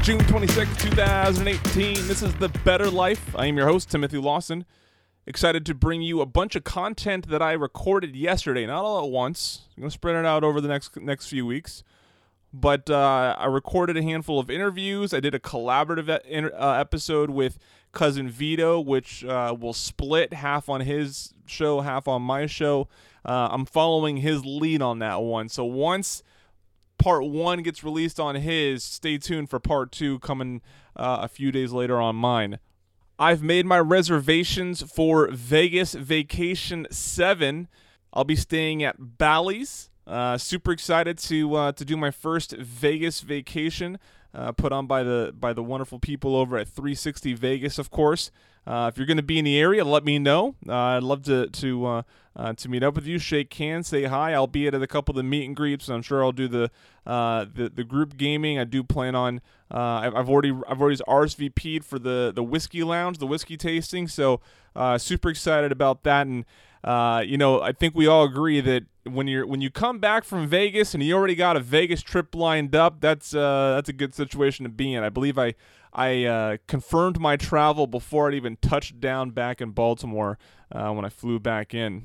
June 26, 2018. This is The Better Life. I am your host, Timothy Lawson. Excited to bring you a bunch of content that I recorded yesterday, not all at once. I'm going to spread it out over the next few weeks. But I recorded a handful of interviews. I did a collaborative episode with Cousin Vito, which will split half on his show, half on my show. I'm following his lead on that one. So once part one gets released on his, stay tuned for part two coming a few days later on mine. I've made my reservations for Vegas Vacation 7. I'll be staying at Bally's. Super excited to do my first Vegas vacation, put on by the wonderful people over at 360 Vegas, of course. If you're going to be in the area, let me know. I'd love to meet up with you, shake hands, say hi. I'll be at a couple of the meet and greets. I'm sure I'll do the group gaming. I do plan on. I've already RSVP'd for the whiskey lounge, the whiskey tasting. So super excited about that. And I think we all agree that when you come back from Vegas and you already got a Vegas trip lined up, that's a good situation to be in. I believe I confirmed my travel before I'd even touched down back in Baltimore when I flew back in.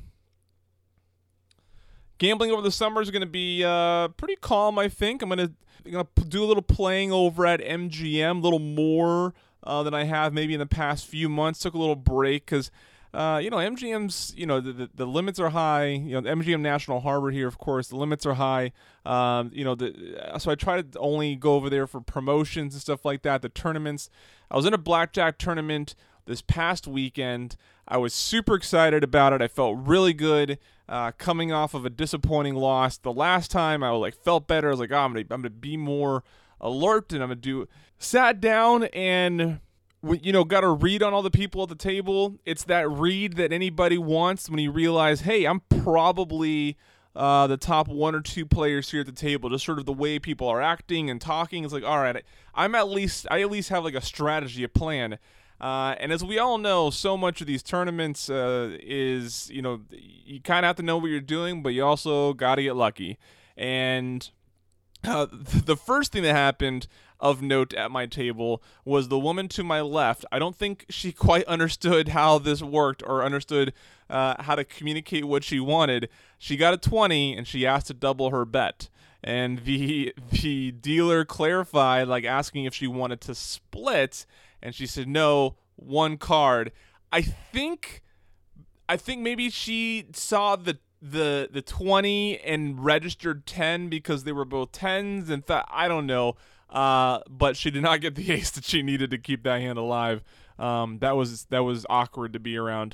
Gambling over the summer is going to be pretty calm, I think. I'm going to do a little playing over at MGM, a little more than I have maybe in the past few months. Took a little break because MGM's, the limits are high. MGM National Harbor here, of course, the limits are high. So I try to only go over there for promotions and stuff like that, the tournaments. I was in a blackjack tournament this past weekend. I was super excited about it. I felt really good coming off of a disappointing loss. The last time I felt better. I was like, I'm gonna be more alert, and I'm gonna do. Sat down and got a read on all the people at the table. It's that read that anybody wants when you realize, hey, I'm probably the top one or two players here at the table. Just sort of the way people are acting and talking. It's like, all right, I at least have like a strategy, a plan. And as we all know, so much of these tournaments is, you kind of have to know what you're doing, but you also got to get lucky. And the first thing that happened of note at my table was the woman to my left. I don't think she quite understood how this worked or understood how to communicate what she wanted. She got a 20 and she asked to double her bet. And the dealer clarified, asking if she wanted to split, and she said no, one card. I think maybe she saw the 20 and registered 10 because they were both 10s and thought, I don't know. But she did not get the ace that she needed to keep that hand alive. That was awkward to be around.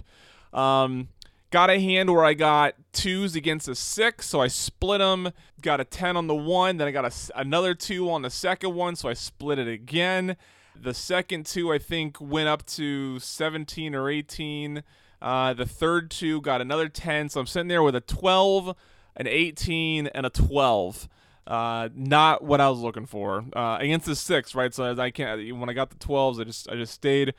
Got a hand where I got 2s against a 6, so I split them. Got a 10 on the one, then I got another 2 on the second one, so I split it again. The second 2, I think, went up to 17 or 18. The third 2 got another 10, so I'm sitting there with a 12, an 18, and a 12. Not what I was looking for against the 6, right? So I can't. When I got the 12s, I just stayed.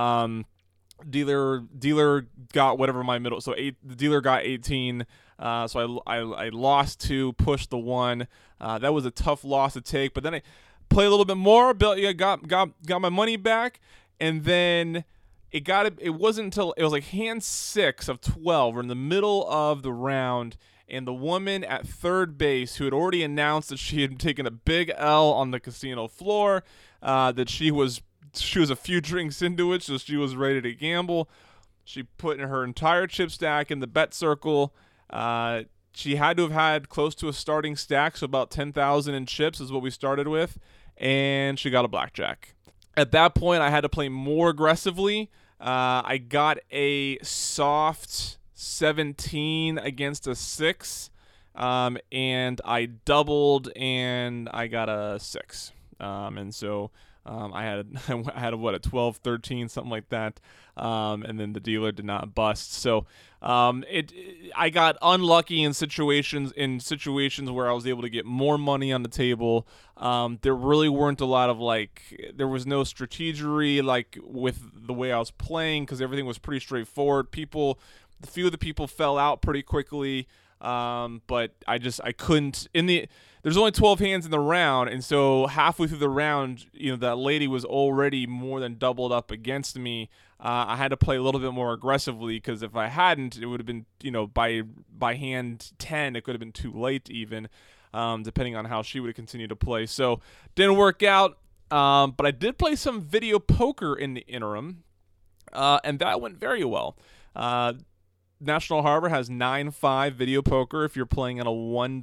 Dealer got whatever my middle. So the dealer got 18. So I lost 2, pushed the 1. That was a tough loss to take. But then I played a little bit more. Got my money back, and then it wasn't until it was like hand 6 of 12. We're in the middle of the round. And the woman at third base, who had already announced that she had taken a big L on the casino floor, that she was a few drinks into it, so she was ready to gamble. She put in her entire chip stack in the bet circle. She had to have had close to a starting stack, so about 10,000 in chips is what we started with, and she got a blackjack. At that point, I had to play more aggressively. I got a soft 17 against a 6, and I doubled and I got a 6, and so I had a 12, 13, something like that, and then the dealer did not bust. So I got unlucky in situations where I was able to get more money on the table. There really weren't a lot of there was no strategery with the way I was playing because everything was pretty straightforward. A few of the people fell out pretty quickly. But I couldn't there's only 12 hands in the round, and so halfway through the round, that lady was already more than doubled up against me. I had to play a little bit more aggressively, because if I hadn't, it would have been, by hand 10, it could have been too late even, depending on how she would have continued to play. So didn't work out, but I did play some video poker in the interim, and that went very well. National Harbor has 9.5 video poker if you're playing on a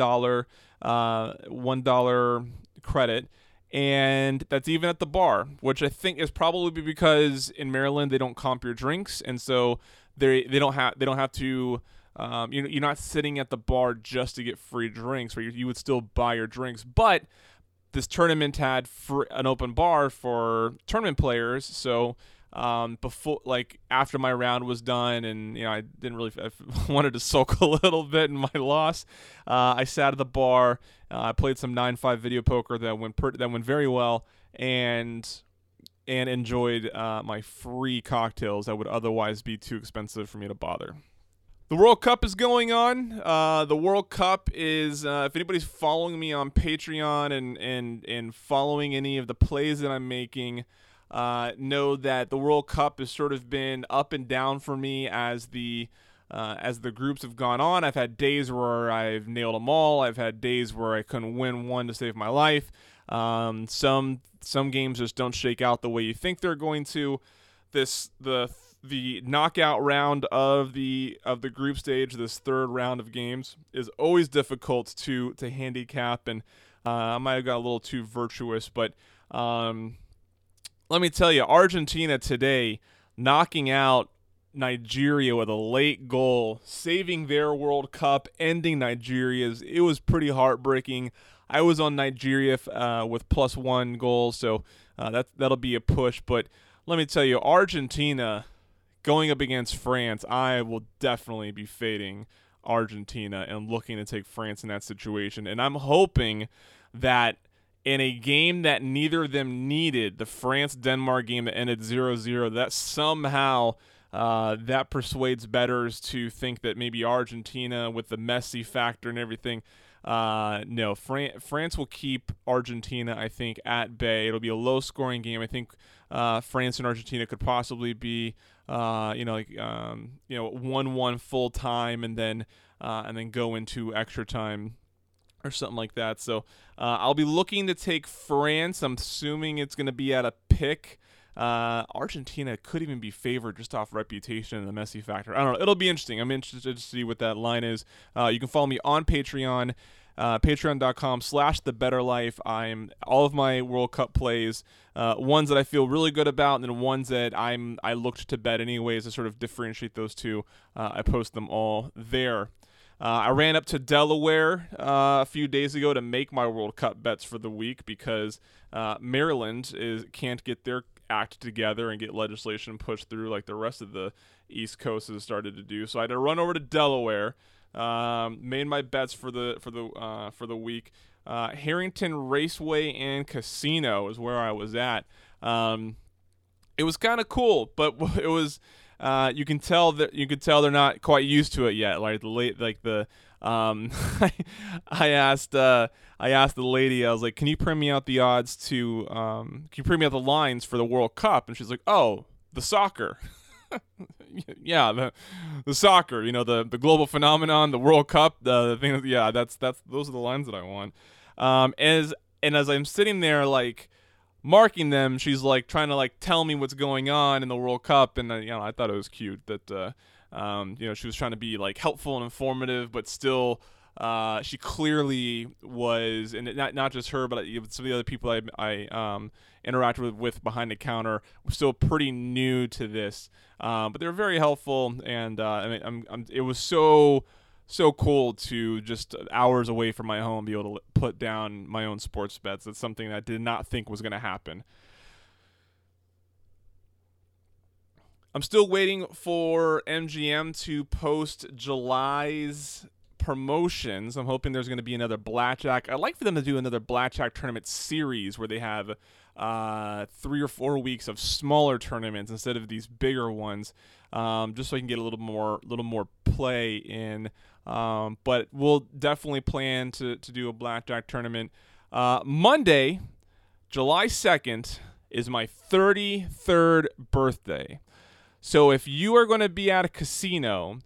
$1 credit, and that's even at the bar, which I think is probably because in Maryland they don't comp your drinks, and so they don't have to. You're not sitting at the bar just to get free drinks, where you would still buy your drinks, but this tournament had an open bar for tournament players, so. Before, after my round was done, and I wanted to sulk a little bit in my loss. I sat at the bar. I played some 9.5 video poker that went very well, and enjoyed my free cocktails that would otherwise be too expensive for me to bother. The World Cup is going on. The World Cup is, if anybody's following me on Patreon and following any of the plays that I'm making, know that the World Cup has sort of been up and down for me as the groups have gone on. I've had days where I've nailed them all. I've had days where I couldn't win one to save my life. Some games just don't shake out the way you think they're going to. The knockout round of the group stage, this third round of games, is always difficult to handicap, and I might have got a little too virtuous, but let me tell you, Argentina today knocking out Nigeria with a late goal, saving their World Cup, ending Nigeria's. It was pretty heartbreaking. I was on Nigeria with +1 goals, so that'll be a push. But let me tell you, Argentina going up against France, I will definitely be fading Argentina and looking to take France in that situation. And I'm hoping that in a game that neither of them needed, the France-Denmark game that ended 0-0, that somehow that persuades bettors to think that maybe Argentina, with the Messi factor and everything, no, France will keep Argentina, I think, at bay. It'll be a low-scoring game. I think France and Argentina could possibly be, 1-1 full time, and then go into extra time or something like that. So I'll be looking to take France. I'm assuming it's going to be at a pick. Argentina could even be favored just off reputation and the Messi factor. I don't know. It'll be interesting. I'm interested to see what that line is. You can follow me on Patreon, patreon.com/thebetterlife. I'm all of my World Cup plays, ones that I feel really good about, and then ones that I looked to bet anyways to sort of differentiate those two. I post them all there. I ran up to Delaware a few days ago to make my World Cup bets for the week, because Maryland can't get their act together and get legislation pushed through like the rest of the East Coast has started to do. So I had to run over to Delaware, made my bets for the week. Harrington Raceway and Casino is where I was at. It was kind of cool, but it was. You can tell they're not quite used to it yet. I asked the lady, I was like, can you print me out the odds can you print me out the lines for the World Cup? And she's like, oh, the soccer. Yeah, the soccer, the global phenomenon, the World Cup, the thing. Yeah, those are the lines that I want. As I'm sitting there, marking them, she's trying to tell me what's going on in the World Cup, and I thought it was cute that she was trying to be helpful and informative, but still she clearly was, and not just her, but some of the other people I interacted with behind the counter were still pretty new to this, but they were very helpful, and it was so cool to just hours away from my home be able to put down my own sports bets. That's something that I did not think was going to happen. I'm still waiting for MGM to post July's promotions. I'm hoping there's going to be another blackjack. I'd like for them to do another blackjack tournament series where they have 3 or 4 weeks of smaller tournaments instead of these bigger ones, just so I can get a little more play in. But we'll definitely plan to do a blackjack tournament. Monday, July 2nd, is my 33rd birthday. So if you are going to be at a casino,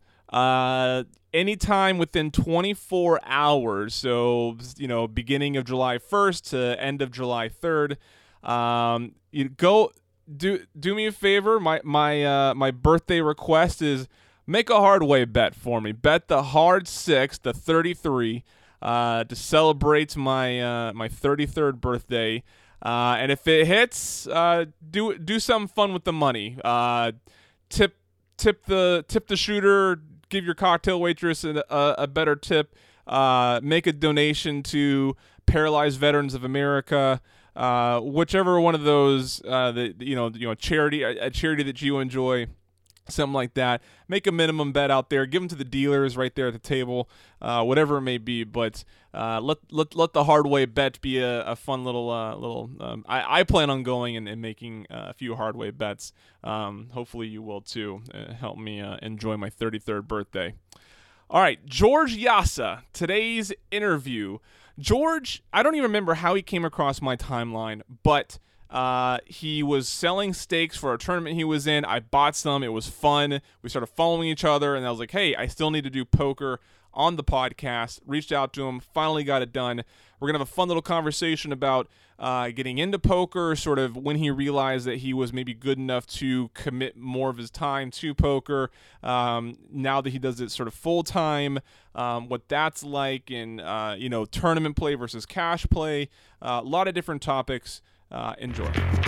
anytime within 24 hours, so, beginning of July 1st to end of July 3rd, you go do me a favor. My birthday request is make a hard way bet for me. Bet the hard 6, the 33, to celebrate my 33rd birthday. And if it hits, do something fun with the money. Tip the shooter. Give your cocktail waitress a better tip. Make a donation to Paralyzed Veterans of America. Whichever one of those, charity, a charity that you enjoy. Something like that. Make a minimum bet out there. Give them to the dealers right there at the table, whatever it may be. But let the hard way bet be a fun little. I plan on going and making a few hard way bets. Hopefully you will too. Help me enjoy my 33rd birthday. All right, George Yassa. Today's interview. George, I don't even remember how he came across my timeline, but he was selling stakes for a tournament he was in. I bought some. It was fun. We started following each other, and I was like, hey, I still need to do poker on the podcast. Reached out to him. Finally got it done. We're going to have a fun little conversation about getting into poker, sort of when he realized that he was maybe good enough to commit more of his time to poker. Now that he does it sort of full time, what that's like, and tournament play versus cash play. A lot of different topics. Enjoy.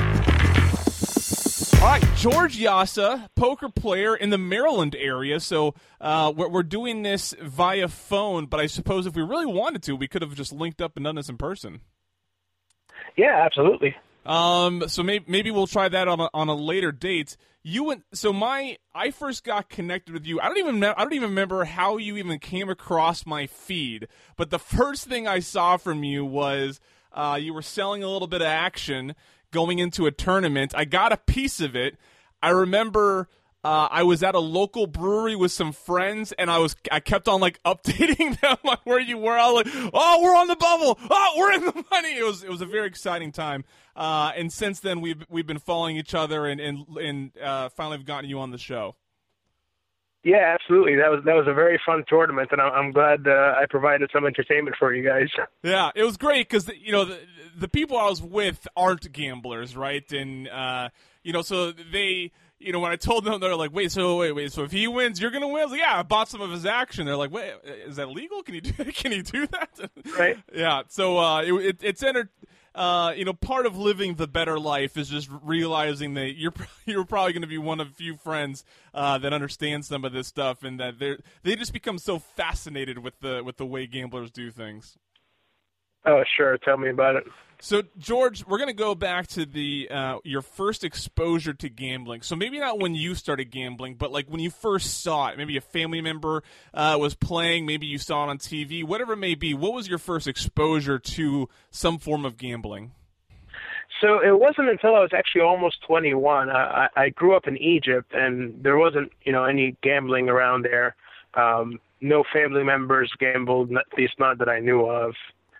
All right, George Yassa, poker player in the Maryland area. So we're doing this via phone, but I suppose if we really wanted to, we could have just linked up and done this in person. Yeah, absolutely. So maybe we'll try that on a later date. I first got connected with you. I don't even remember how you even came across my feed. But the first thing I saw from you was you were selling a little bit of action going into a tournament. I got a piece of it. I remember I was at a local brewery with some friends, and I kept on updating them on where you were. I was like, oh, we're on the bubble. Oh, we're in the money. It was a very exciting time. And since then we've been following each other and finally have gotten you on the show. Yeah, absolutely. That was a very fun tournament, and I'm glad I provided some entertainment for you guys. Yeah, it was great because the people I was with aren't gamblers, right? And so they. When I told them, they're like, wait, so if he wins, you're going to win? I was like, yeah, I bought some of his action. They're like, wait, is that legal? Can you do that? Right. Yeah. So it's part of living the better life is just realizing that you're probably going to be one of few friends that understand some of this stuff, and that they just become so fascinated with the way gamblers do things. Oh, sure. Tell me about it. So, George, we're going to go back to your first exposure to gambling. So maybe not when you started gambling, but when you first saw it. Maybe a family member was playing. Maybe you saw it on TV. Whatever it may be, what was your first exposure to some form of gambling? So it wasn't until I was actually almost 21. I grew up in Egypt, and there wasn't any gambling around there. No family members gambled, at least not that I knew of.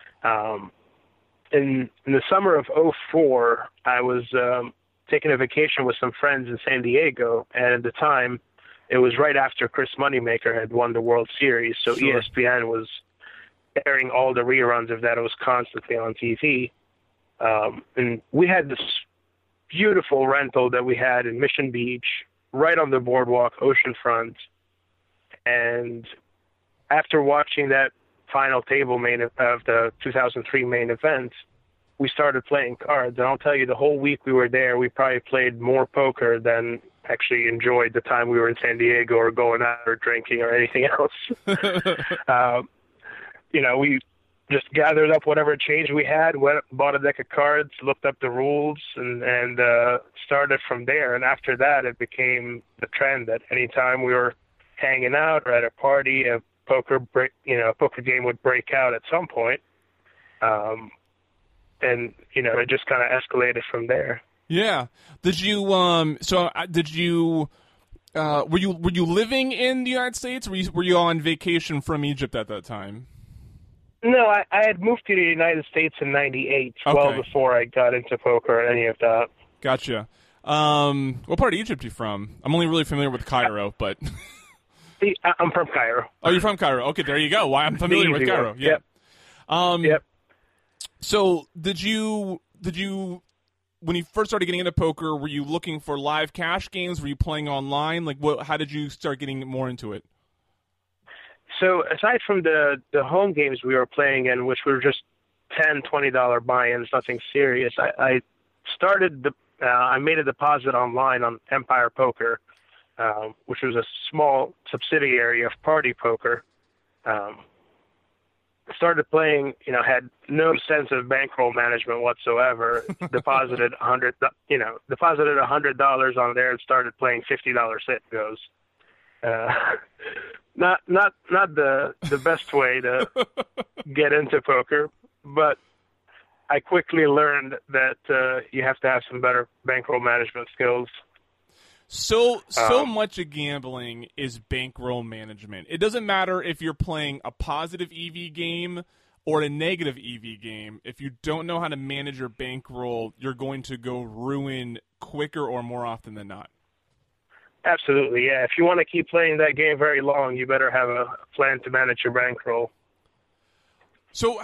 In the summer of 2004, I was taking a vacation with some friends in San Diego, and at the time, it was right after Chris Moneymaker had won the World Series, so Sure. ESPN was airing all the reruns of that. It was constantly on TV. And we had this beautiful rental that we had in Mission Beach, right on the boardwalk, oceanfront. And after watching that final table of the 2003 main event, we started playing cards. And I'll tell you, the whole week we were there, we probably played more poker than actually enjoyed the time we were in San Diego or going out or drinking or anything else. We just gathered up whatever change we had, bought a deck of cards, looked up the rules, and started from there. And after that, it became the trend that anytime we were hanging out or at a party, a poker game would break out at some point. and it just kind of escalated from there. Yeah. Did you were you living in the United States? Were you on vacation from Egypt at that time? No, I had moved to the United States in '98, well before I got into poker or any of that. Gotcha. What part of Egypt are you from? I'm only really familiar with Cairo, but I'm from Cairo. Oh, you're from Cairo. Okay, there you go. Why I'm familiar with Cairo. Yeah. Yep. Yep. So did you when you first started getting into poker, were you looking for live cash games? Were you playing online? Like, how did you start getting more into it? So aside from the home games we were playing in, which were just $10, $20 buy-ins, nothing serious, I started I made a deposit online on Empire Poker, which was a small subsidiary of Party Poker. Started playing, had no sense of bankroll management whatsoever. deposited $100 on there and started playing $50 sit goes. Not the best way to get into poker, but I quickly learned that you have to have some better bankroll management skills. So much of gambling is bankroll management. It doesn't matter if you're playing a positive EV game or a negative EV game. If you don't know how to manage your bankroll, you're going to go ruin quicker or more often than not. Absolutely, yeah. If you want to keep playing that game very long, you better have a plan to manage your bankroll. So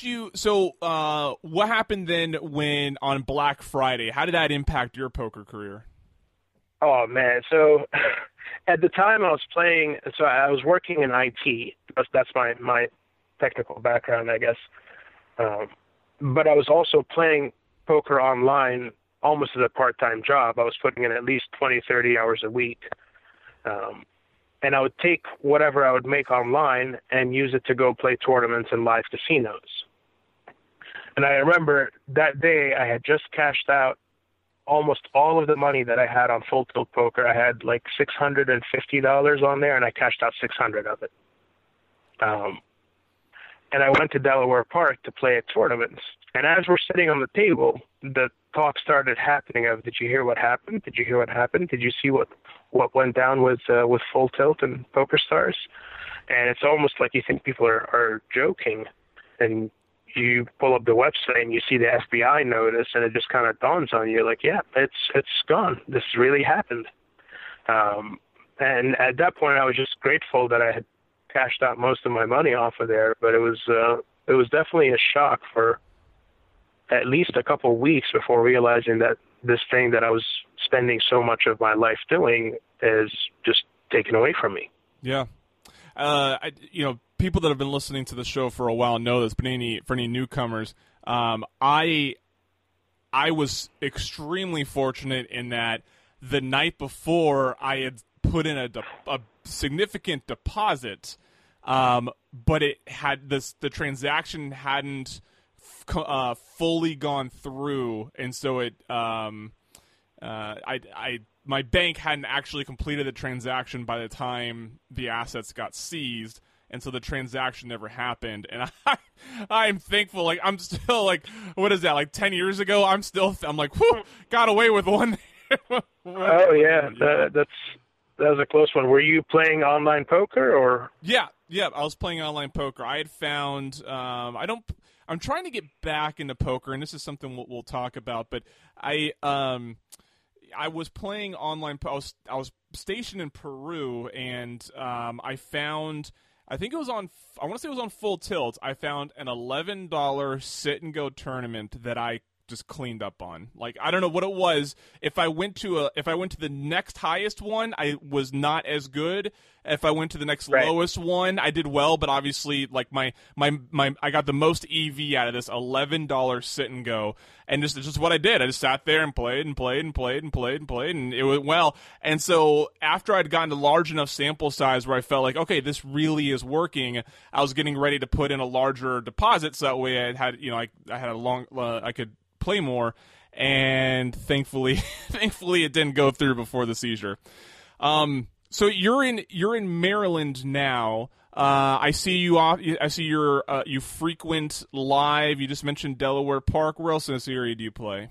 what happened then when on Black Friday? How did that impact your poker career? Oh, man. So at the time I was working in IT. That's my technical background, I guess. But I was also playing poker online almost as a part-time job. I was putting in at least 20, 30 hours a week. And I would take whatever I would make online and use it to go play tournaments in live casinos. And I remember that day I had just cashed out almost all of the money that I had on Full Tilt Poker. I had like $650 on there, and I cashed out $600 of it. And I went to Delaware Park to play at tournaments. And as we're sitting on the table, the talk started happening of, did you hear what happened? Did you hear what happened? Did you see what went down with Full Tilt and Poker Stars? And it's almost like you think people are joking. And you pull up the website and you see the FBI notice, and it just kind of dawns on you, like, yeah, it's gone. This really happened. And at that point, I was just grateful that I had cashed out most of my money off of there. But it was definitely a shock for at least a couple of weeks before realizing that this thing that I was spending so much of my life doing is just taken away from me. Yeah. People that have been listening to the show for a while know this, but for any newcomers, I was extremely fortunate in that the night before I had put in a significant deposit, but it had the transaction hadn't fully gone through, and so it my bank hadn't actually completed the transaction by the time the assets got seized, and so the transaction never happened. And I'm thankful. Like, I'm still like, what is that? Like 10 years ago, I'm like, whew, got away with one. Oh yeah, that was a close one. Were you playing online poker or? Yeah, I was playing online poker. I had found I'm trying to get back into poker, and this is something we'll talk about. But I was playing online. I was stationed in Peru, and I found. I think it was on. I want to say it was on Full Tilt. I found an $11 sit and go tournament that I just cleaned up on. Like, I don't know what it was. If I went to the next highest one, I was not as good. If I went to the next lowest one, I did well, but obviously, like, my I got the most EV out of this $11 sit and go, and it's just what I did. I just sat there and played, and it went well. And so after I'd gotten a large enough sample size where I felt like, okay, this really is working, I was getting ready to put in a larger deposit, so that way I had I could play more, and thankfully it didn't go through before the seizure. So you're in Maryland now. I see you off. I see you frequent live. You just mentioned Delaware Park. Where else in this area do you play?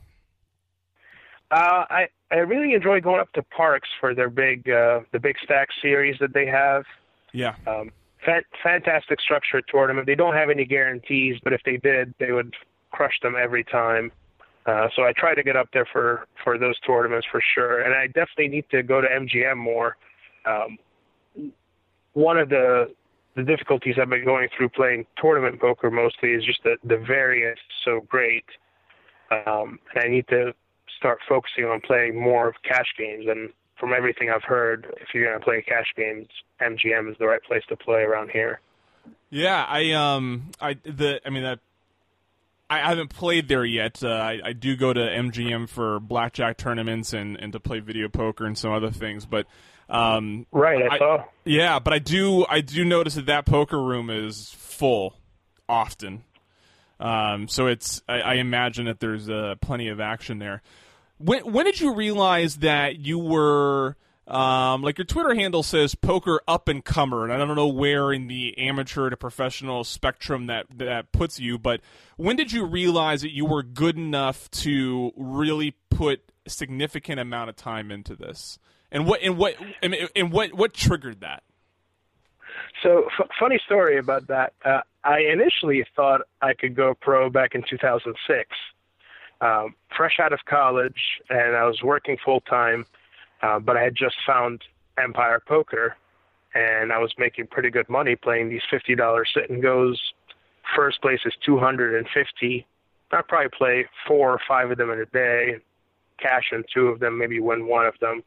I really enjoy going up to Parks for their the Big Stack series that they have. Yeah. Fantastic structured tournament. They don't have any guarantees, but if they did, they would crush them every time. So I try to get up there for those tournaments for sure. And I definitely need to go to MGM more. One of the difficulties I've been going through playing tournament poker mostly is just the variance is so great. And I need to start focusing on playing more of cash games. And from everything I've heard, if you're going to play cash games, MGM is the right place to play around here. Yeah, I haven't played there yet. I do go to MGM for blackjack tournaments and to play video poker and some other things, but right, I saw. Yeah, but I do notice that poker room is full often. So I imagine that there's plenty of action there. When did you realize that you were like your Twitter handle says poker up and comer, and I don't know where in the amateur to professional spectrum that puts you, but when did you realize that you were good enough to really put a significant amount of time into this? And what triggered that? So funny story about that. I initially thought I could go pro back in 2006. Fresh out of college, and I was working full-time, but I had just found Empire Poker, and I was making pretty good money playing these $50 sit-and-goes. First place is $250. I'd probably play 4 or 5 of them in a day, cash in 2 of them, maybe win 1 of them.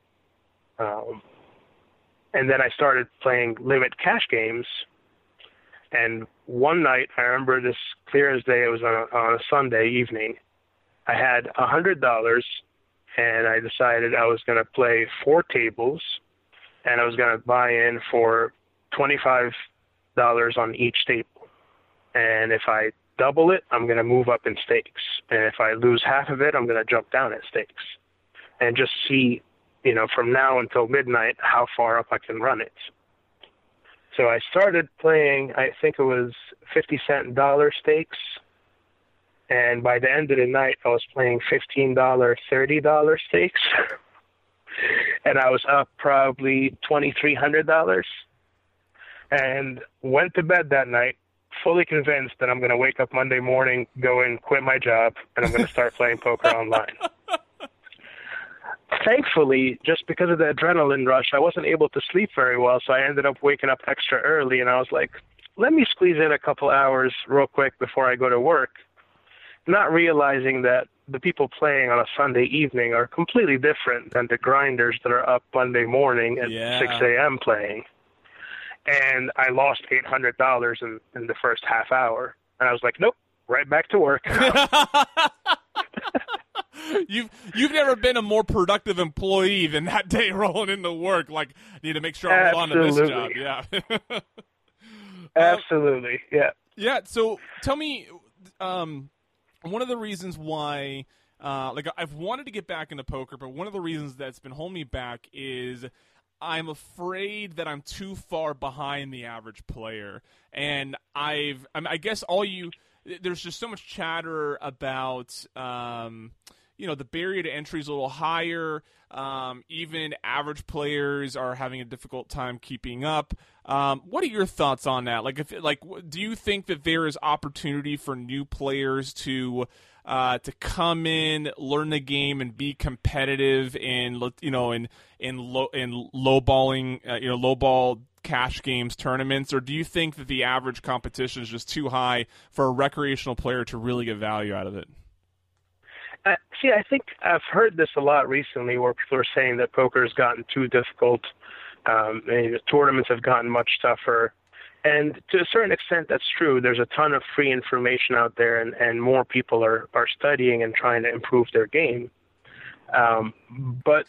And then I started playing limit cash games, and one night, I remember this clear as day, it was on a Sunday evening, I had $100, and I decided I was going to play 4 tables, and I was going to buy in for $25 on each table. And if I double it, I'm going to move up in stakes. And if I lose half of it, I'm going to jump down in stakes. And just see, from now until midnight, how far up I can run it. So I started playing, I think it was 50-cent dollar stakes. And by the end of the night, I was playing $15, $30 stakes. And I was up probably $2,300. And went to bed that night, fully convinced that I'm going to wake up Monday morning, go and quit my job, and I'm going to start playing poker online. Thankfully, just because of the adrenaline rush, I wasn't able to sleep very well, so I ended up waking up extra early, and I was like, let me squeeze in a couple hours real quick before I go to work. Not realizing that the people playing on a Sunday evening are completely different than the grinders that are up Monday morning at 6 a.m. playing. And I lost $800 in the first half hour. And I was like, nope, right back to work. You've never been a more productive employee than that day rolling into work. Like, I need to make sure I hold on to this job. Yeah. Absolutely, yeah. Yeah, so tell me... one of the reasons why, I've wanted to get back into poker, but one of the reasons that's been holding me back is I'm afraid that I'm too far behind the average player. And I guess there's just so much chatter about, the barrier to entry is a little higher. Even average players are having a difficult time keeping up. What are your thoughts on that? Do you think that there is opportunity for new players to come in, learn the game, and be competitive in lowball cash games tournaments, or do you think that the average competition is just too high for a recreational player to really get value out of it? See, I think I've heard this a lot recently where people are saying that poker has gotten too difficult. And the tournaments have gotten much tougher. And to a certain extent, that's true. There's a ton of free information out there, and more people are studying and trying to improve their game. But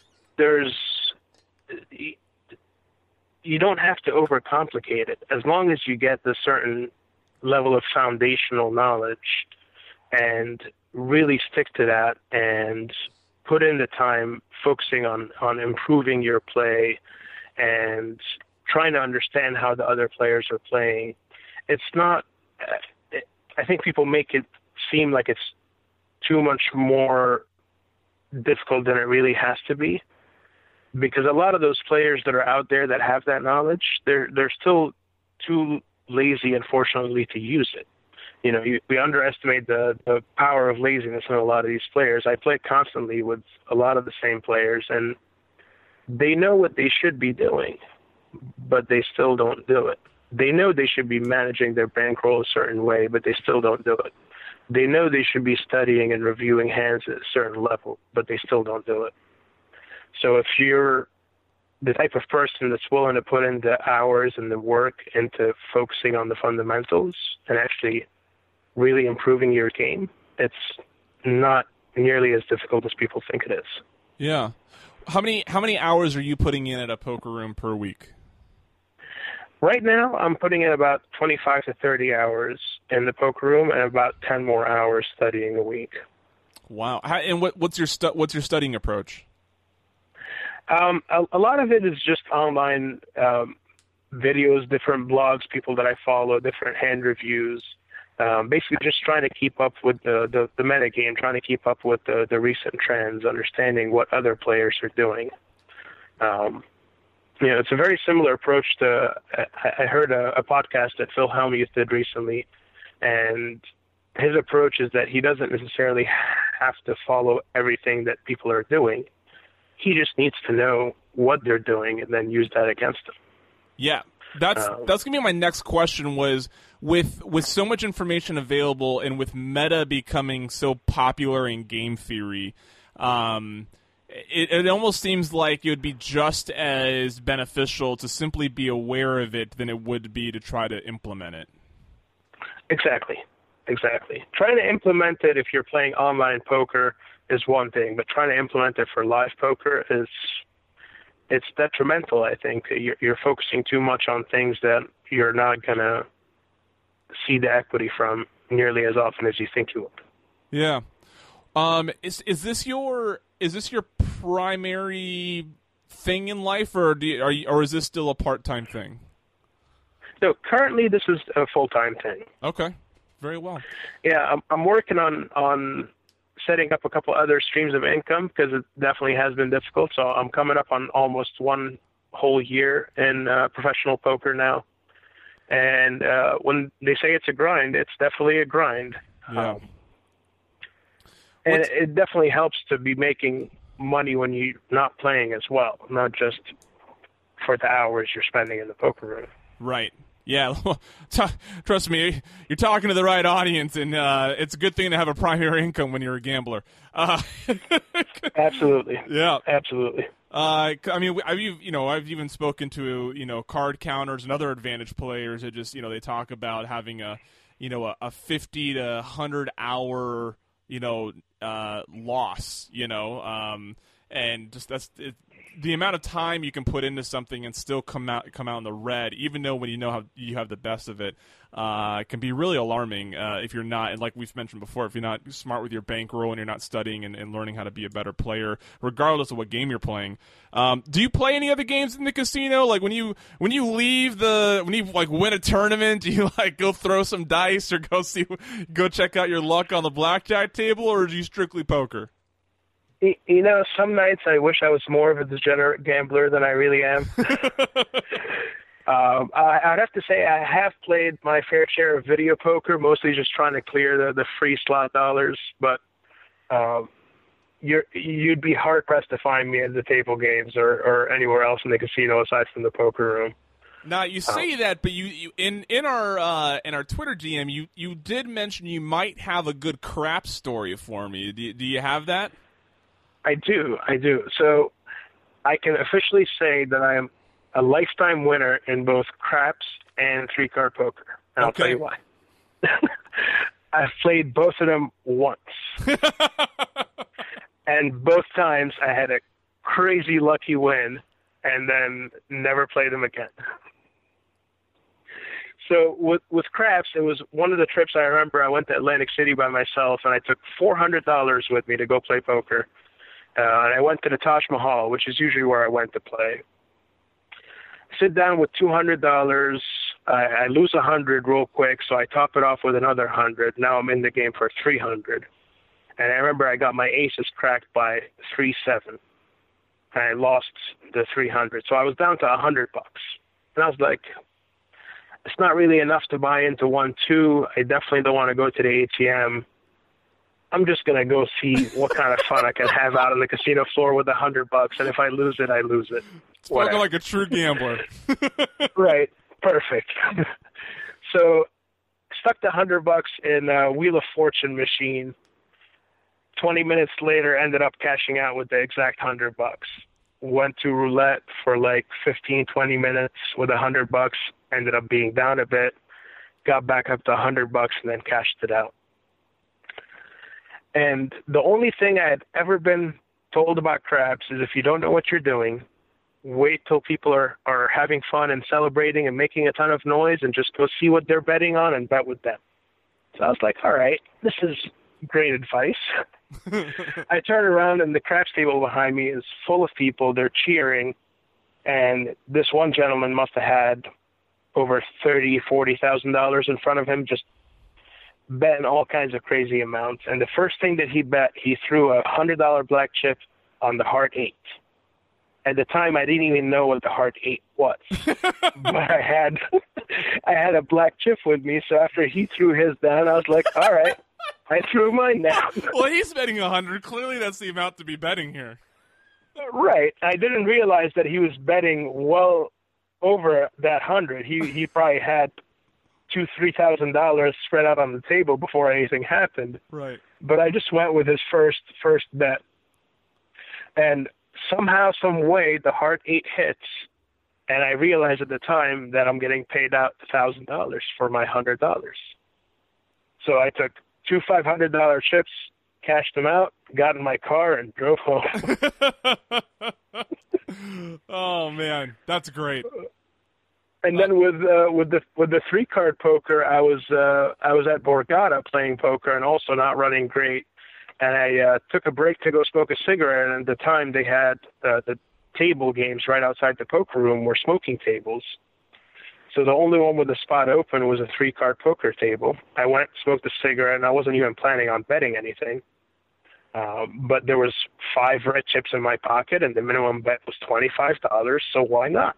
you don't have to overcomplicate it. As long as you get the certain level of foundational knowledge and really stick to that and put in the time focusing on improving your play and trying to understand how the other players are playing. It's not. I think people make it seem like it's too much more difficult than it really has to be, because a lot of those players that are out there that have that knowledge, they're still too lazy, unfortunately, to use it. You know, we underestimate the power of laziness in a lot of these players. I play constantly with a lot of the same players, and they know what they should be doing, but they still don't do it. They know they should be managing their bankroll a certain way, but they still don't do it. They know they should be studying and reviewing hands at a certain level, but they still don't do it. So if you're the type of person that's willing to put in the hours and the work into focusing on the fundamentals and actually really improving your game, it's not nearly as difficult as people think it is. Yeah. How many hours are you putting in at a poker room per week? Right now, I'm putting in about 25 to 30 hours in the poker room and about 10 more hours studying a week. Wow. And what's your studying approach? A lot of it is just online videos, different blogs, people that I follow, different hand reviews. Basically, just trying to keep up with the meta game, trying to keep up with the recent trends, understanding what other players are doing. You know, it's a very similar approach to, I heard a podcast that Phil Hellmuth did recently, and his approach is that he doesn't necessarily have to follow everything that people are doing. He just needs to know what they're doing and then use that against them. Yeah. That's going to be my next question, was with so much information available and with meta becoming so popular in game theory, it almost seems like it would be just as beneficial to simply be aware of it than it would be to try to implement it. Exactly. Trying to implement it if you're playing online poker is one thing, but trying to implement it for live poker it's detrimental, I think. You're focusing too much on things that you're not going to see the equity from nearly as often as you think you would. Yeah. Is this your primary thing in life, or or is this still a part-time thing? No, currently this is a full-time thing. Okay. Very well. Yeah, I'm working on setting up a couple other streams of income, because it definitely has been difficult. So I'm coming up on almost one whole year in professional poker now. And when they say it's a grind, it's definitely a grind. Yeah. And it definitely helps to be making money when you're not playing as well, not just for the hours you're spending in the poker room. Right. Yeah, trust me, you're talking to the right audience, and it's a good thing to have a primary income when you're a gambler. Absolutely. Yeah. Absolutely. I mean, I've even spoken to card counters and other advantage players that just they talk about having a 50 to 100 hour loss, and just the amount of time you can put into something and still come out in the red, even though when you have the best of it, can be really alarming if you're not, and like we've mentioned before, if you're not smart with your bankroll and you're not studying and learning how to be a better player, regardless of what game you're playing. Do you play any other games in the casino? Like when you win a tournament, do you go throw some dice or go check out your luck on the blackjack table, or do you strictly poker? Some nights I wish I was more of a degenerate gambler than I really am. I'd have to say I have played my fair share of video poker, mostly just trying to clear the free slot dollars. But you'd be hard-pressed to find me at the table games or anywhere else in the casino aside from the poker room. Now you say that, but you in our Twitter DM you did mention you might have a good craps story for me. Do you have that? I do. So I can officially say that I am a lifetime winner in both craps and three-card poker. And I'll tell you why. I've played both of them once. And both times I had a crazy lucky win and then never played them again. So with craps, it was one of the trips I remember. I went to Atlantic City by myself, and I took $400 with me to go play poker. And I went to the Taj Mahal, which is usually where I went to play. Sit down with $200. I lose 100 real quick, so I top it off with another 100. Now I'm in the game for 300. And I remember I got my aces cracked by 3-7. And I lost the 300. So I was down to $100. And I was like, it's not really enough to buy into 1-2. I definitely don't want to go to the ATM. I'm just going to go see what kind of fun I can have out on the casino floor with $100. And if I lose it, I lose it. Spoken like a true gambler. Right. Perfect. So stuck the $100 in a Wheel of Fortune machine. 20 minutes later, ended up cashing out with the exact $100. Went to roulette for like 15, 20 minutes with $100. Ended up being down a bit. Got back up to $100 and then cashed it out. And the only thing I had ever been told about craps is if you don't know what you're doing, wait till people are having fun and celebrating and making a ton of noise and just go see what they're betting on and bet with them. So I was like, all right, this is great advice. I turn around and the craps table behind me is full of people. They're cheering. And this one gentleman must have had over $30,000, $40,000 in front of him, just betting all kinds of crazy amounts. And the first thing that he bet, he threw a $100 black chip on the Heart 8. At the time, I didn't even know what the Heart 8 was. But I had a black chip with me, so after he threw his down, I was like, all right, I threw mine down. Well, he's betting 100. Clearly, that's the amount to be betting here. Right. I didn't realize that he was betting well over that 100. He probably had $2,000-$3,000 spread out on the table before anything happened. Right. But I just went with his first bet. And somehow, some way, the Heart 8 hits, and I realized at the time that I'm getting paid out $1,000 for my $100. So I took two $500 chips, cashed them out, got in my car, and drove home. Oh man, that's great. And then with the 3-card poker, I was at Borgata playing poker and also not running great. And I took a break to go smoke a cigarette. And at the time, they had the table games right outside the poker room were smoking tables. So the only one with the spot open was a 3-card poker table. I went, smoked a cigarette, and I wasn't even planning on betting anything. But there was 5 red chips in my pocket, and the minimum bet was $25. So why not?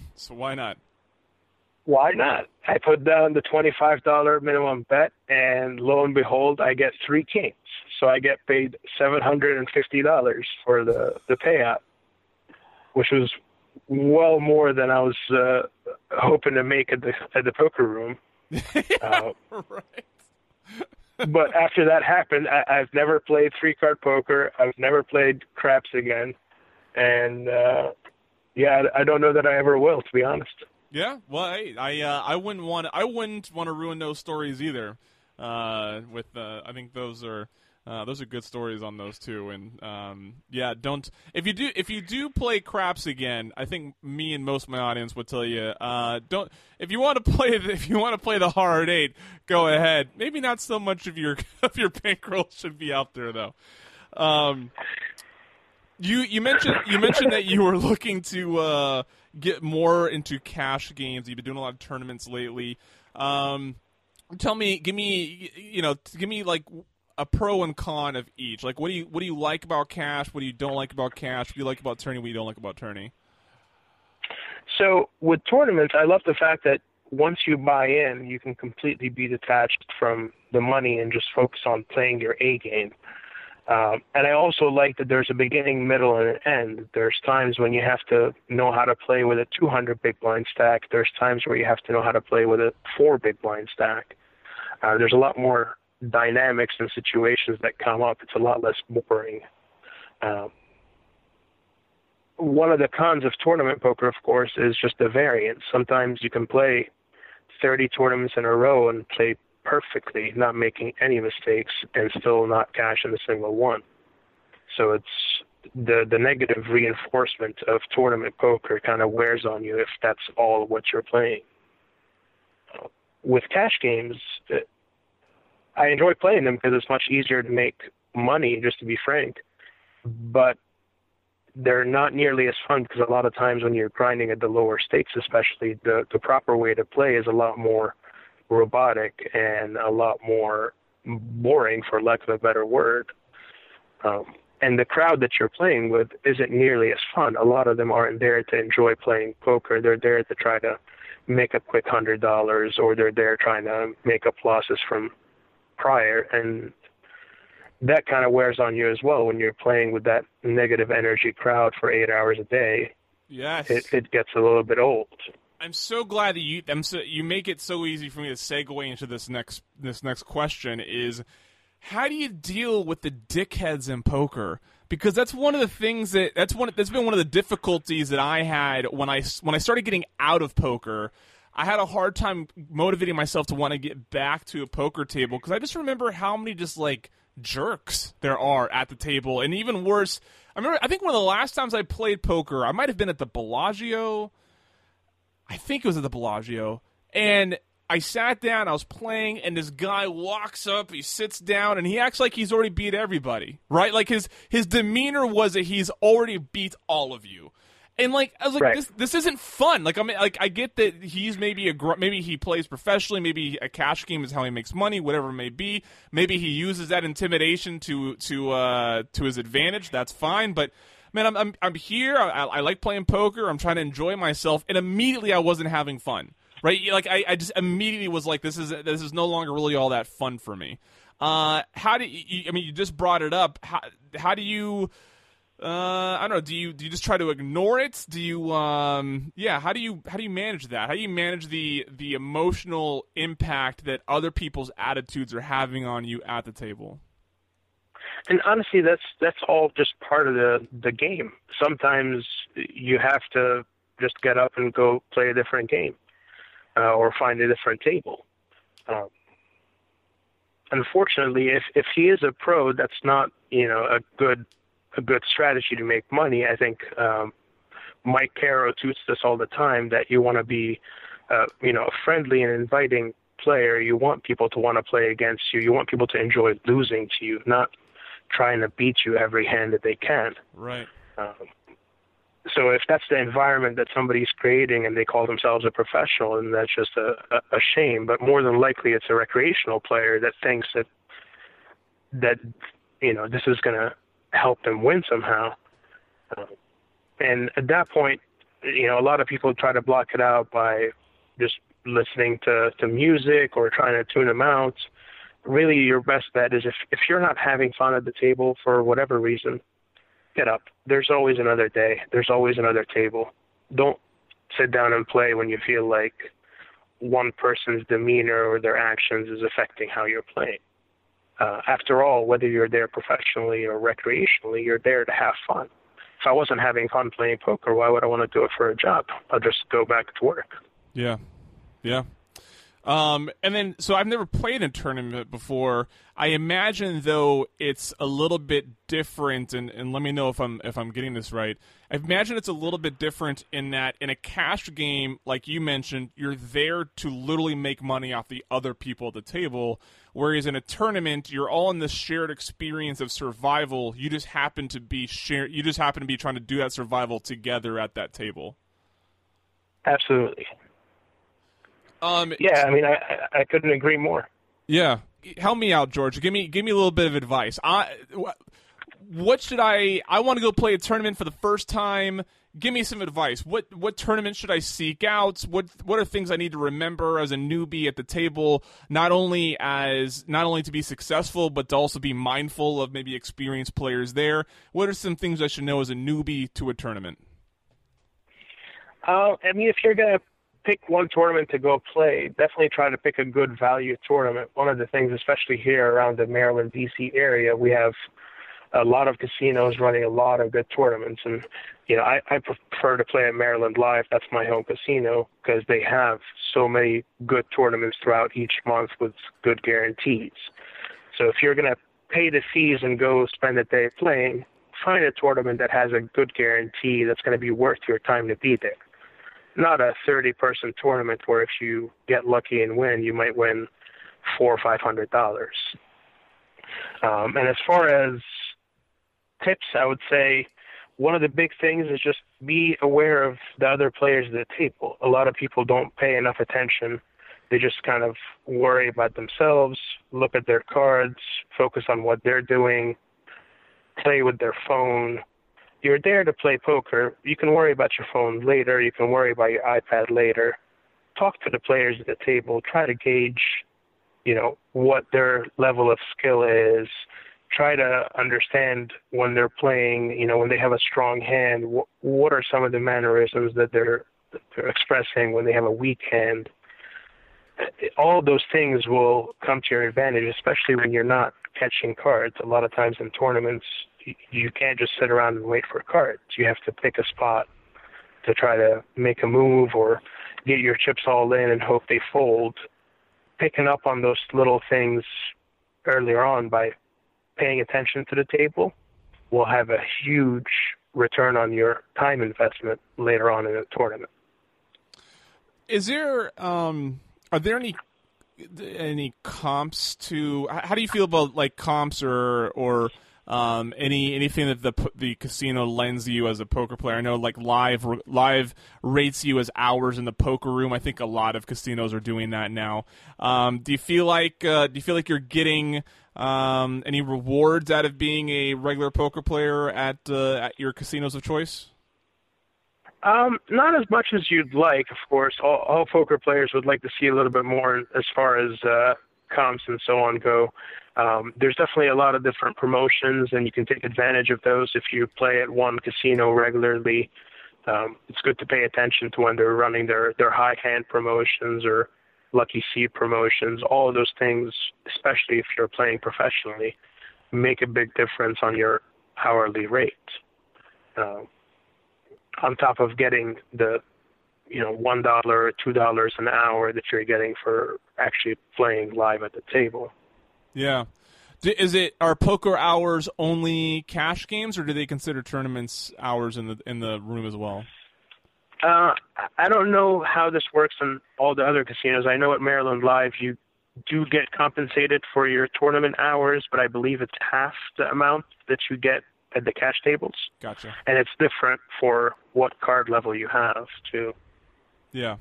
Why not? I put down the $25 minimum bet, and lo and behold, I get 3 kings. So I get paid $750 for the payout, which was well more than I was hoping to make at the poker room. Yeah, right. But after that happened, I've never played 3-card poker. I've never played craps again, and I don't know that I ever will, to be honest. Yeah, well, hey, I wouldn't want to ruin those stories either. I think those are good stories on those too. And don't if you do play craps again, I think me and most of my audience would tell you don't if you want to play the Heart 8, go ahead. Maybe not so much of your bankroll should be out there though. You mentioned that you were looking to get more into cash games. You've been doing a lot of tournaments lately. Give me like a pro and con of each. Like, what do you like about cash? What do you don't like about cash? What do you like about tourney? What do you don't like about tourney? So with tournaments, I love the fact that once you buy in, you can completely be detached from the money and just focus on playing your A game. And I also like that there's a beginning, middle, and an end. There's times when you have to know how to play with a 200 big blind stack. There's times where you have to know how to play with a 4 big blind stack. There's a lot more dynamics and situations that come up. It's a lot less boring. One of the cons of tournament poker, of course, is just the variance. Sometimes you can play 30 tournaments in a row and play perfectly, not making any mistakes, and still not cash in a single one. So it's the negative reinforcement of tournament poker kind of wears on you if that's all what you're playing. With cash games, I enjoy playing them because it's much easier to make money, just to be frank. But they're not nearly as fun because a lot of times when you're grinding at the lower stakes, especially, the proper way to play is a lot more robotic and a lot more boring, for lack of a better word. And the crowd that you're playing with isn't nearly as fun. A lot of them aren't there to enjoy playing poker. They're there to try to make a quick $100, or they're there trying to make up losses from prior. And that kind of wears on you as well when you're playing with that negative energy crowd for 8 hours a day. Yes. It gets a little bit old. I'm so glad that you make it so easy for me to segue into this next question is, how do you deal with the dickheads in poker? Because that's one of the things that's been one of the difficulties that I had when I started getting out of poker. I had a hard time motivating myself to want to get back to a poker table because I just remember how many just like jerks there are at the table, and even worse, I think one of the last times I played poker, I might have been at the Bellagio. I think it was at the Bellagio, and I sat down, I was playing, and this guy walks up, he sits down, and he acts like he's already beat everybody, right? Like his demeanor was that he's already beat all of you. And like I was like, right. this isn't fun. Like I get that he's maybe he plays professionally, maybe a cash game is how he makes money, whatever it may be. Maybe he uses that intimidation to his advantage. That's fine, but man, I'm here. I like playing poker. I'm trying to enjoy myself, and immediately I wasn't having fun. Right, like I just immediately was like, this is no longer really all that fun for me. How do you? I mean, you just brought it up. How do you? I don't know. Do you just try to ignore it? Do you? How do you manage that? How do you manage the emotional impact that other people's attitudes are having on you at the table? And honestly, that's all just part of the game. Sometimes you have to just get up and go play a different game. Or find a different table. Unfortunately, if he is a pro, that's not a good strategy to make money. I think Mike Caro toots this all the time, that you want to be a friendly and inviting player. You want people to want to play against you. You want people to enjoy losing to you, not trying to beat you every hand that they can. Right. So if that's the environment that somebody's creating and they call themselves a professional, then that's just a shame. But more than likely, it's a recreational player that thinks that this is going to help them win somehow. And at that point, a lot of people try to block it out by just listening to music or trying to tune them out. Really, your best bet is if you're not having fun at the table for whatever reason, get up. There's always another day. There's always another table. Don't sit down and play when you feel like one person's demeanor or their actions is affecting how you're playing. After all, whether you're there professionally or recreationally, you're there to have fun. If I wasn't having fun playing poker, why would I want to do it for a job? I'll just go back to work. Yeah. And then, so I've never played a tournament before. I imagine, though, it's a little bit different, and let me know if I'm getting this right. I imagine it's a little bit different in that in a cash game, like you mentioned, you're there to literally make money off the other people at the table, whereas in a tournament, you're all in this shared experience of survival. You just happen to be trying to do that survival together at that table. Absolutely. Yeah, I mean, I couldn't agree more. Yeah, help me out, George. Give me a little bit of advice. What should I want to go play a tournament for the first time. Give me some advice. What tournament should I seek out? What are things I need to remember as a newbie at the table? Not only to be successful, but to also be mindful of maybe experienced players there. What are some things I should know as a newbie to a tournament? I mean, if you're gonna pick one tournament to go play, definitely try to pick a good value tournament. One of the things, especially here around the Maryland, D.C. area, we have a lot of casinos running a lot of good tournaments. And, I prefer to play at Maryland Live. That's my home casino because they have so many good tournaments throughout each month with good guarantees. So if you're going to pay the fees and go spend a day playing, find a tournament that has a good guarantee that's going to be worth your time to be there. Not a 30-person tournament where if you get lucky and win, you might win $400 or $500. And as far as tips, I would say one of the big things is just be aware of the other players at the table. A lot of people don't pay enough attention. They just kind of worry about themselves, look at their cards, focus on what they're doing, play with their phone. You're there to play poker. You can worry about your phone later. You can worry about your iPad later. Talk to the players at the table. Try to gauge, what their level of skill is. Try to understand when they're playing, when they have a strong hand, what are some of the mannerisms that they're expressing when they have a weak hand. All of those things will come to your advantage, especially when you're not catching cards. A lot of times in tournaments, you can't just sit around and wait for cards. You have to pick a spot to try to make a move or get your chips all in and hope they fold. Picking up on those little things earlier on by paying attention to the table will have a huge return on your time investment later on in a tournament. Is there are there any comps to? How do you feel about like comps or anything that the casino lends you as a poker player? I know like live rates you as hours in the poker room. I think a lot of casinos are doing that now. Do you feel like you're getting any rewards out of being a regular poker player at your casinos of choice? Not as much as you'd like, of course. All poker players would like to see a little bit more as far as comps and so on go. There's definitely a lot of different promotions, and you can take advantage of those if you play at one casino regularly. It's good to pay attention to when they're running their high hand promotions or lucky seed promotions. All of those things, especially if you're playing professionally, make a big difference on your hourly rate. On top of getting the, $1 or $2 an hour that you're getting for actually playing live at the table. Yeah. Are poker hours only cash games, or do they consider tournaments hours in the room as well? I don't know how this works in all the other casinos. I know at Maryland Live you do get compensated for your tournament hours, but I believe it's half the amount that you get at the cash tables. Gotcha. And it's different for what card level you have too. Yeah.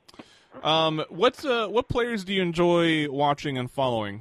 What players do you enjoy watching and following?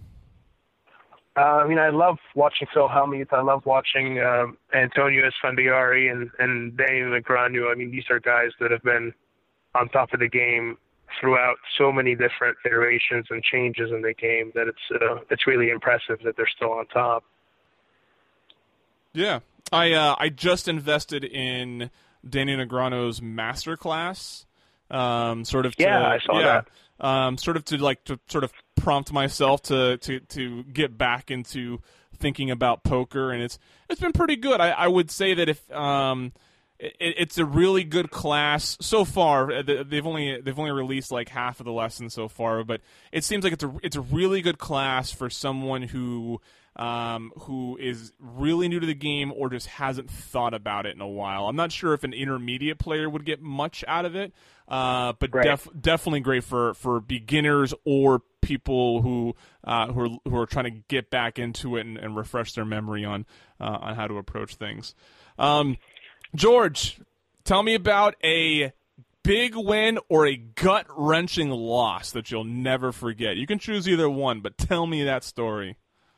I love watching Phil Hellmuth. I love watching Antonio Esfandiari and Daniel Negreanu. I mean, these are guys that have been on top of the game throughout so many different iterations and changes in the game that it's really impressive that they're still on top. Yeah, I just invested in Daniel Negreanu's masterclass. I saw that. Sort of prompt myself to get back into thinking about poker, and it's been pretty good. I would say that if it's a really good class so far. They've only released like half of the lessons so far, but it seems like it's a really good class for someone who is really new to the game or just hasn't thought about it in a while. I'm not sure if an intermediate player would get much out of it, but right. Definitely great for beginners or people who are trying to get back into it and refresh their memory on how to approach things. George, tell me about a big win or a gut-wrenching loss that you'll never forget. You can choose either one, but tell me that story.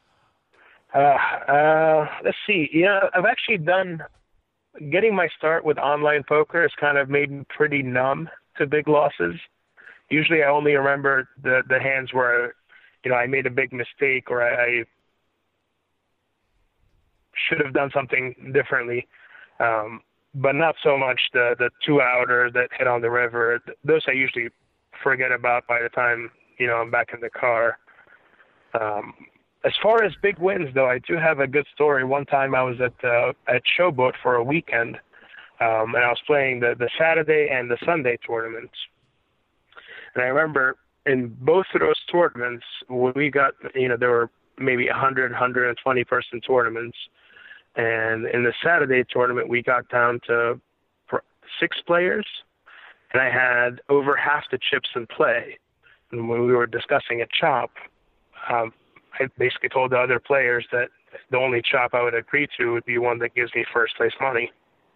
Let's see. I've actually getting my start with online poker has kind of made me pretty numb to big losses. Usually I only remember the hands where, I made a big mistake or I should have done something differently. But not so much the 2-outer that hit on the river. Those I usually forget about by the time, I'm back in the car. As far as big wins, though, I do have a good story. One time I was at Showboat for a weekend, and I was playing the Saturday and the Sunday tournaments. And I remember in both of those tournaments, when we got, there were maybe 100, 120-person tournaments. And in the Saturday tournament, we got down to 6 players, and I had over half the chips in play. And when we were discussing a chop, I basically told the other players that the only chop I would agree to would be one that gives me first place money.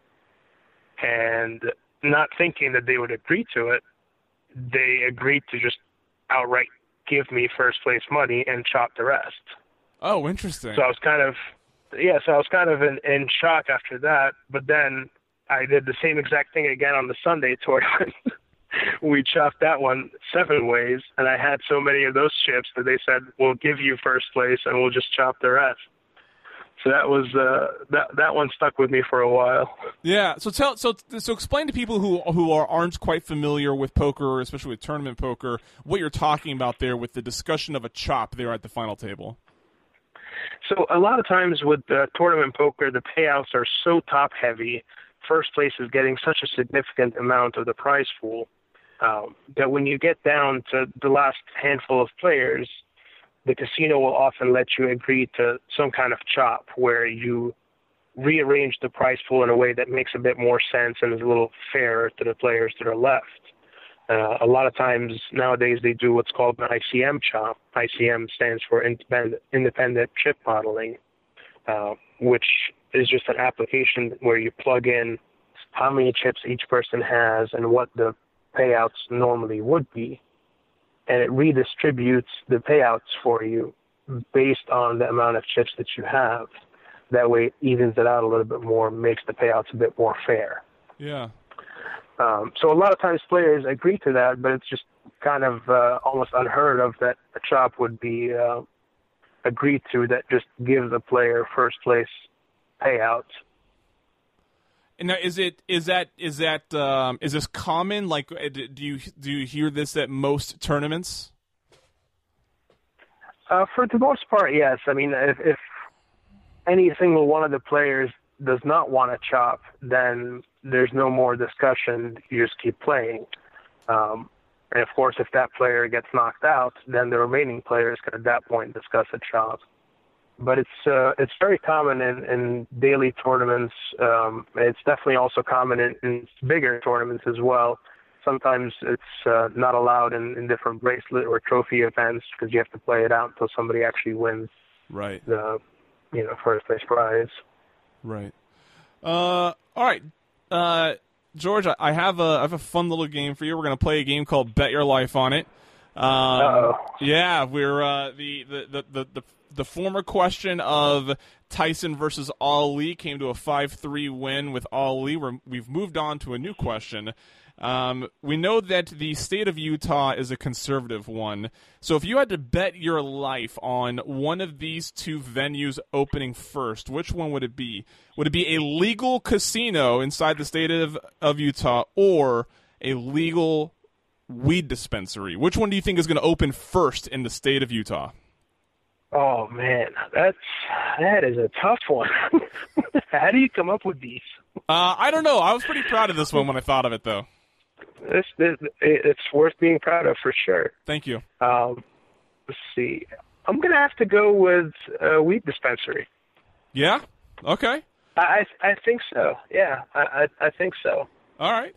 And not thinking that they would agree to it, they agreed to just outright give me first place money and chop the rest. Oh, interesting. So I was kind of in shock after that. But then I did the same exact thing again on the Sunday tournament. We chopped that one 7 ways, and I had so many of those chips that they said, we'll give you first place and we'll just chop the rest. So that was that one stuck with me for a while. Yeah. So explain to people who aren't quite familiar with poker, especially with tournament poker, what you're talking about there with the discussion of a chop there at the final table. So a lot of times with tournament poker, the payouts are so top heavy. First place is getting such a significant amount of the prize pool that when you get down to the last handful of players, the casino will often let you agree to some kind of chop where you rearrange the prize pool in a way that makes a bit more sense and is a little fairer to the players that are left. A lot of times nowadays they do what's called an ICM chop. ICM stands for independent chip modeling, which is just an application where you plug in how many chips each person has and what the payouts normally would be, and it redistributes the payouts for you based on the amount of chips that you have. That way it evens it out a little bit more, makes the payouts a bit more fair. Yeah. So a lot of times players agree to that, but it's just kind of almost unheard of that a chop would be agreed to that just gives the player first place payouts. And now, is this common? Like, do you hear this at most tournaments? For the most part, yes. I mean, if any single one of the players does not want to chop, then there's no more discussion. You just keep playing. And of course, if that player gets knocked out, then the remaining players can at that point discuss a chop. But it's very common in daily tournaments. It's definitely also common in bigger tournaments as well. Sometimes it's not allowed in different bracelet or trophy events because you have to play it out until somebody actually wins. Right. The first place prize. Right. All right. George, I have a fun little game for you. We're gonna play a game called Bet Your Life on It. Yeah, we're the former question of Tyson versus Ali came to a 5-3 win with Ali. We've moved on to a new question. We know that the state of Utah is a conservative one. So if you had to bet your life on one of these two venues opening first, which one would it be? Would it be a legal casino inside the state of Utah or a legal weed dispensary? Which one do you think is going to open first in the state of Utah? Oh man, that is a tough one. How do you come up with these? I don't know. I was pretty proud of this one when I thought of it, though. It's worth being proud of for sure. Thank you. Let's see. I'm gonna have to go with a weed dispensary. Yeah. Okay. I think so. Yeah. I think so. All right.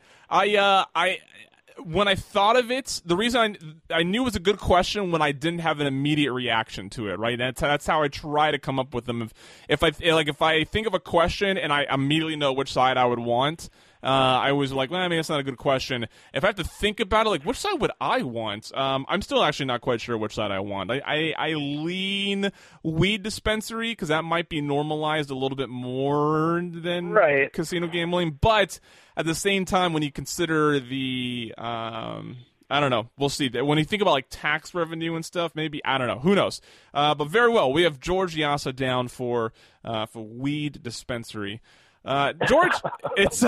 When I thought of it, the reason I knew it was a good question when I didn't have an immediate reaction to it, right? That's how I try to come up with them. If I think of a question and I immediately know which side I would want, I was like, well, I mean, that's not a good question. If I have to think about it, like, which side would I want? I'm still actually not quite sure which side I want. I lean weed dispensary because that might be normalized a little bit more than casino gambling. But at the same time, when you consider the, I don't know, we'll see. When you think about like tax revenue and stuff, maybe, I don't know, who knows? But very well, we have George Yasa down for weed dispensary. George, it's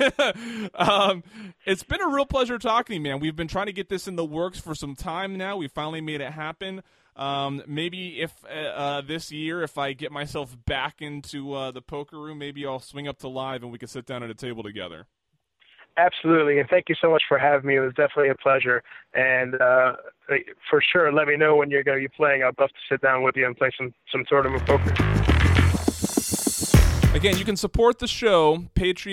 been a real pleasure talking to you, man. We've been trying to get this in the works for some time now. We finally made it happen. Maybe if this year, if I get myself back into the poker room, maybe I'll swing up to live and we can sit down at a table together. Absolutely, and thank you so much for having me. It was definitely a pleasure. And for sure, let me know when you're going to be playing. I'd love to sit down with you and play some tournament poker. Again, you can support the show,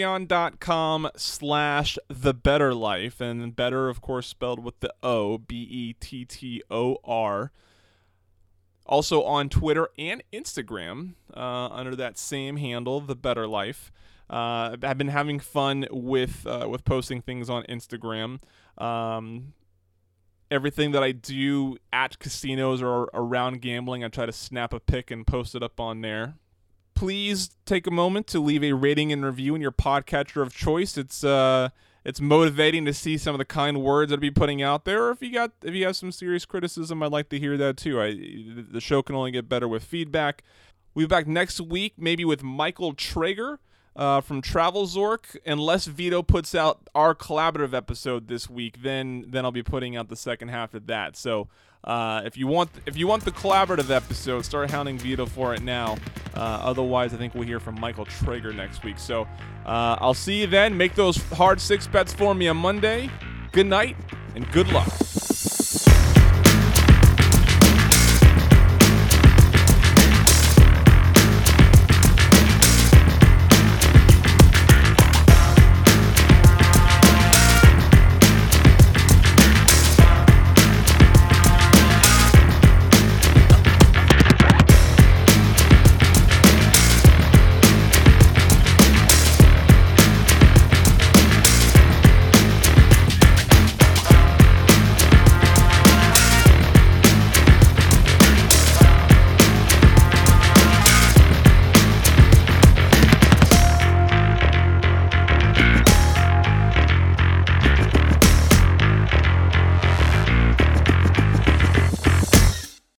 patreon.com/thebetterlife, and better, of course, spelled with the O, Bettor. Also on Twitter and Instagram under that same handle, The Better Life. I've been having fun with posting things on Instagram. Everything that I do at casinos or around gambling, I try to snap a pic and post it up on there. Please take a moment to leave a rating and review in your podcatcher of choice. It's motivating to see some of the kind words I'd be putting out there. Or if you have some serious criticism, I'd like to hear that too. The show can only get better with feedback. We'll be back next week, maybe with Michael Traeger from Travel Zork. Unless Vito puts out our collaborative episode this week, then I'll be putting out the second half of that. So if you want the collaborative episode, start hounding Vito for it now. Otherwise, I think we'll hear from Michael Traeger next week. So I'll see you then. Make those hard 6 bets for me on Monday. Good night and good luck.